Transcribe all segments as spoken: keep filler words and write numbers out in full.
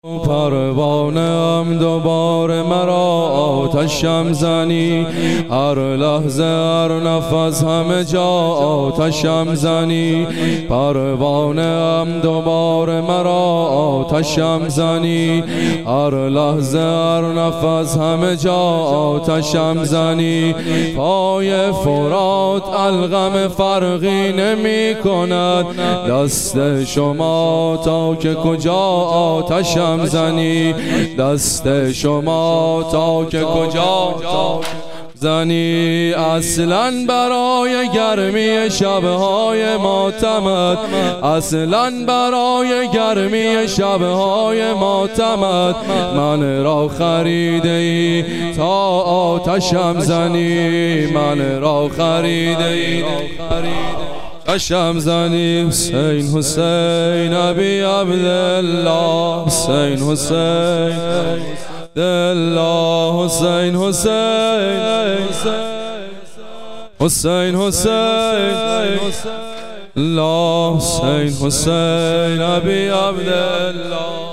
پروانه ام دوباره مرا آتشم زنی، هر لحظه هر نفس همه جا آتشم زنی. پروانه ام دوباره مرا آتشم زنی، هر لحظه هر نفس همه جا آتشم زنی. پای فرات الغم فرقی نمی کند، دست شما تا که کجا آتشم زنی، دست شما تا که کجا زنی. اصلاً برای گرمی شبهای ماتمت، اصلاً برای گرمی شبهای ماتمت من را خریده ای تا آتشم زنی، من را خریده ای آتشم زنی. حسین حسین ابی عبدالله، حسین حسین الله، حسین حسین حسین حسین الله، حسین حسین ابی عبدالله.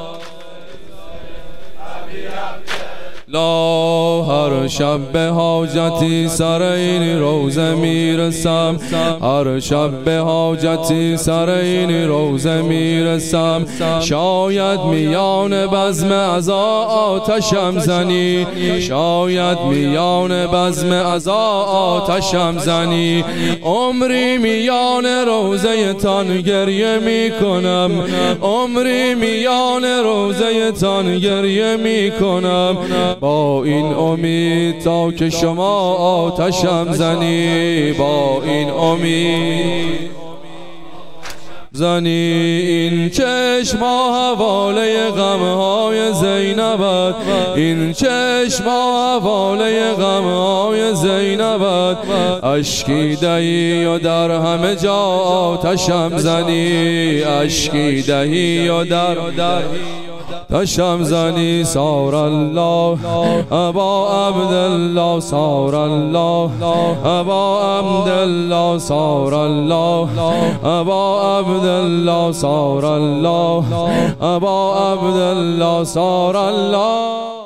لا هر شب به حاجتی سر این روزه میرسم، هر شب به حاجتی سر این روزه میرسم. شاید میان بزم عزا آتشم زنی، شاید میان بزم عزا آتشم زنی. عمری میان روزه تان گریه میکنم، عمری میان روزه تان گریه میکنم، با این امید تا که شما آتشم زنی، با این امید زنی. این چشما حواله غمهای زینبت، این چشما حواله غمهای زینبت. اشکی دهی و در همه جا آتشم زنی، اشکی دهی و در آتشم زنی. سار الله ابا عبدالله، سار الله ابا عبدالله، سار الله ابا عبدالله، سار الله ابا عبدالله، سار الله.